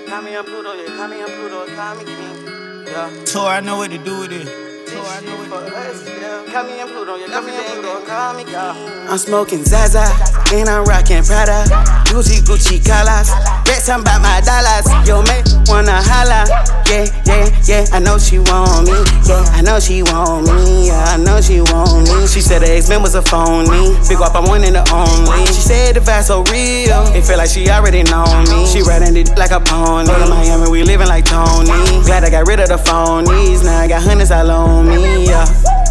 Call me on Pluto, yeah, call me on Pluto, call me king. Yeah. So I know what to do with it. Call me on Pluto, yeah, call me on Pluto, call me king. I'm smoking Zaza, and I'm rocking Prada. Gucci colors, bet some about my dollars. Yo, mate, wanna holla. Yeah, I know she want me. Yeah, I know she want me. Yeah, I know she want me. She said the ex-man was a phony. Big up, I'm one and the only. She said the vibe so real, it feel like she already know me. She riding it like a pony. Go to Miami, we living like Tony. Glad I got rid of the phonies. Now I got hundreds all on me. Yeah.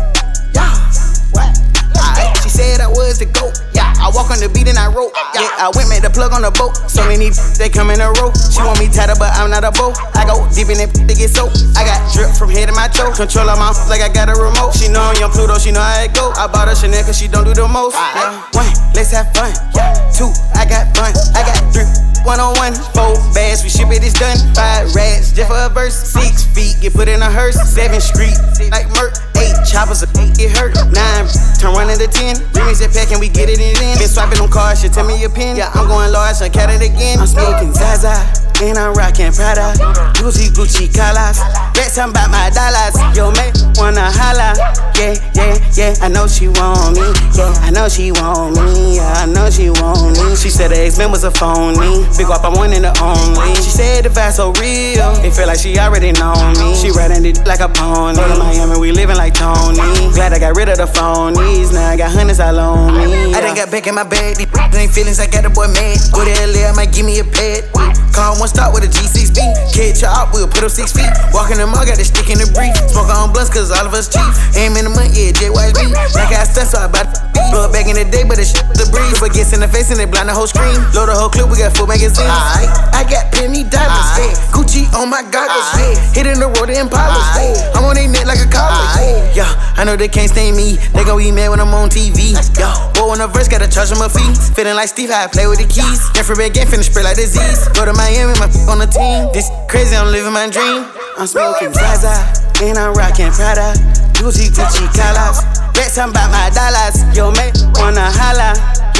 She said I was the GOAT. Yeah, I walk on the beat and I rope. Yeah, I went made the plug on the boat. So many they come in a row. She want me tighter, but I'm not a bow. I go deep in it to get soap. I got drip from head to my toe. Control her mouth like I got a remote. She know I'm young Pluto, she know how it go. I bought her Chanel cause she don't do the most. One, let's have fun. Two, I got fun. I got three. 1-on-1, 4 bags, we ship it, it's done. 5 rats, just for a verse. 6 feet, get put in a hearse. 7th Street, like Merc. 8 choppers, get hurt. 9, turn 1 into 10. Remix that pack and we get it in. Been swiping them cards, shit, tell me your pin. Yeah, I'm going large, I count it again. I'm smoking Zaza, and I'm rocking Prada. Gucci colors, bet some about my dollars. Yo, mate, wanna holla. Yeah, I know she want me. Yeah, I know she want me. Yeah, I know she want me. She said the ex-man was a phony. Big up, I'm one and the only. She said the vibe so real, it feel like she already know me. She riding it like a pony. Go to Miami, we living like Tony. Glad I got rid of the phonies. Now I got hundreds all on me. I done got back in my bag. These ain't feelings, I got the boy mad. Go to LA, I might give me a pad. Call one start with a G6B. Kid chop, we'll put up 6 feet. Walk in the mall, got the stick in the brief. Smoke on blunts, cause all of us cheap. Aim in the month, yeah, JYB. Like I stunt, so I bout to blow it back in the day, but the shit the breeze. But gets in the face and they blind the whole screen. Load the whole clip, we got full magazines. I got penny diamonds, Gucci on my goggles, hitting the road in Impalas, I'm on their neck like a collar, yeah. I know they can't stain me, they gon' be mad when I'm on TV, yeah. Boy, on the verse, gotta charge them a fee. Feeling like Steve, how I play with the keys. Infrared game, finna spread like disease. Go to Miami, my on the team. This crazy, I'm living my dream. I'm smoking Zaza, and I'm rocking Prada. Gucci colors, bet some about my dollars. Yo, mate, wanna holla.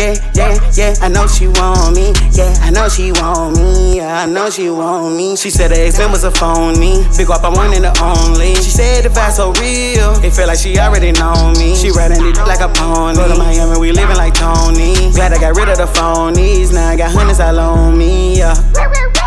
Yeah, I know she want me. Yeah, I know she want me. Yeah, I know she want me. She said the ex-man was a phony. Big up, I'm one and the only. She said the vibe so real, it feel like she already know me. She riding it like a pony. Go to Miami, we living like Tony. Glad I got rid of the phonies. Now I got hundreds all on me. Yeah.